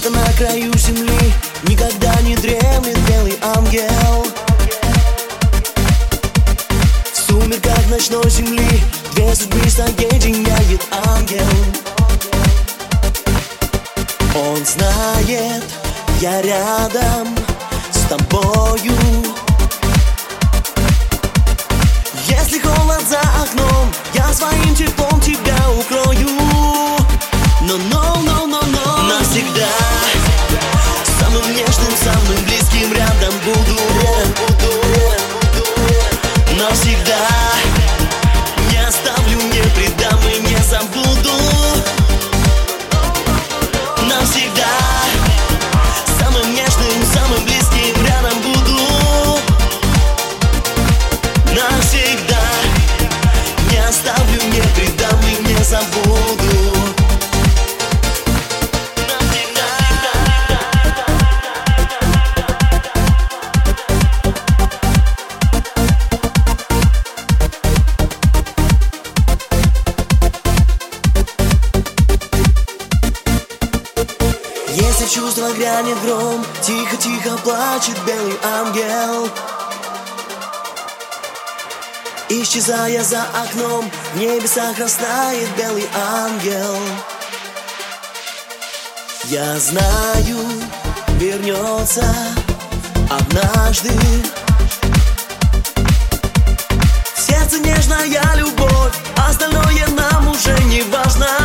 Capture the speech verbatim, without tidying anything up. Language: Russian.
Где-то на краю земли никогда не дремлет белый ангел. В сумерках ночной земли две судьбы соединяет ангел. Он знает, я рядом с тобою. Если холод за окном, я своим теплом тебя укрою. Но, но, но, но, но навсегда самым нежным, самым близким рядом буду. Навсегда не оставлю, не предам и не забуду. Навсегда самым нежным, самым близким рядом буду. Навсегда не оставлю, не предам и не забуду. Если в чувства грянет гром, тихо-тихо плачет белый ангел. Исчезая за окном, в небесах растает белый ангел. Я знаю, вернется однажды. В сердце нежная любовь, остальное нам уже не важно.